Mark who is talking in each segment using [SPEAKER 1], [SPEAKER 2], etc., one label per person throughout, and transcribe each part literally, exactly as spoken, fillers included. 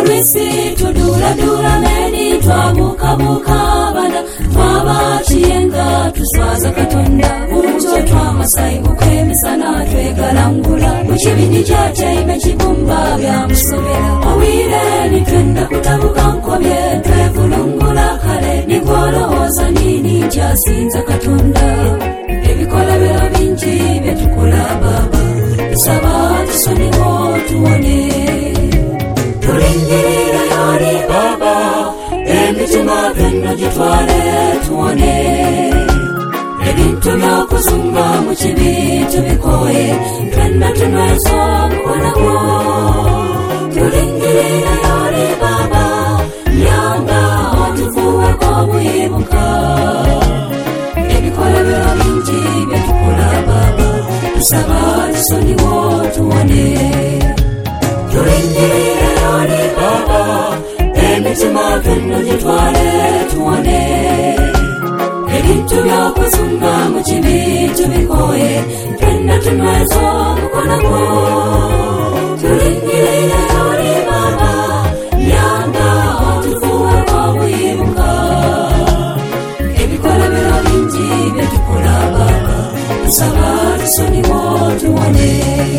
[SPEAKER 1] Mwisi tudura dura meni twabuka buka banda twaba chiyenga tuswaza katonda unzo twamasai ukwemisana twegalangula muchibindi chache imechibumba bya musobera awire nitwenda kutabuka nkobye twevulungula kale nikolohoza nini chasinza katonda ebikola bero binji byetukola baba saba tusoniho tuone tulingirira yori baba emitima twenda jitwale tuone ebintu byakuzunga mu kibi tubikoye twenda tunwezo mukonako tulingirira yori baba yanga otufuwe ko buyibuka ebikola bero binji byetukola baba tusaba tusoniho tuone tulingirira yori baba emitima twenda jitwale tuone ebintu byakuzunga mu kibi tubikoye twenda tunwezo mukonako tulingirira yori baba yanga otufuwe ko buyibuka ebikola bero binji byetukola baba tusaba tusoniho tuone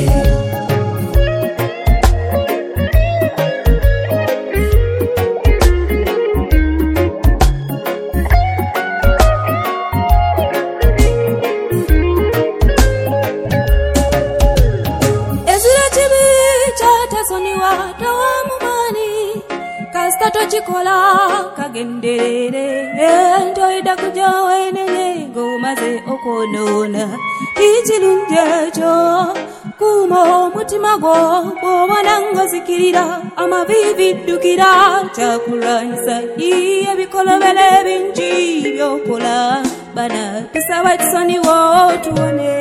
[SPEAKER 1] chikola kagendere ntoida kujawe nengo maze okonona ichilunjecho kumo mutima gwo bobonanga zikirira amabibi dukira chakuransa iye bikolobele binji byokola bana tusaba tsoni wo tuone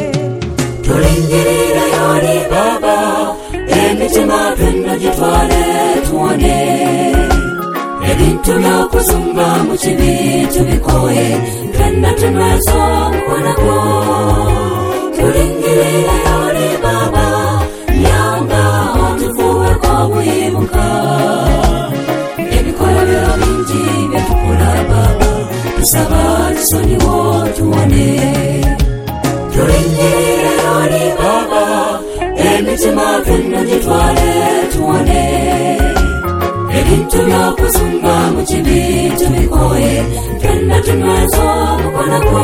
[SPEAKER 1] tulingirira yori baba emitima twenda jitwale tuone ebintu byakuzunga mu kibi tubikoye twenda tunwezo mukonako tulingirira yori baba yanga otufuwe ko buyibuka ebikola bero binji byetukola baba tusaba tusoniho tuone tulingirira yori baba emitima twenda jitwale tuone ebintu byakuzunga mu kibi tubikoye twenda tunwezo mukonako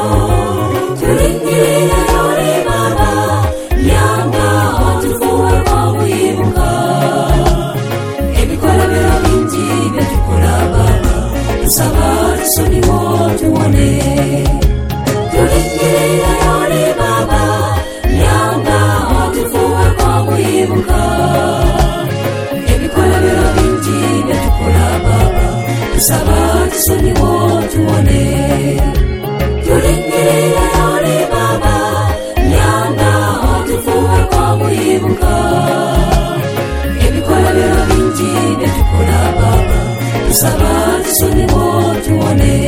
[SPEAKER 1] tulingirira yori baba yanga otufuwe ko buyibuka ebikola bero binji byetukola baba tusaba tusoniho tuone tulingirira yori baba yanga otufuwe ko buyibuka ebikola bero binji byetukola baba tusaba tusoniho tuone tulingirira yori baba yanga otufuwe ko buyibuka ebikola bero binji byetukola baba tusaba tusoniho tuone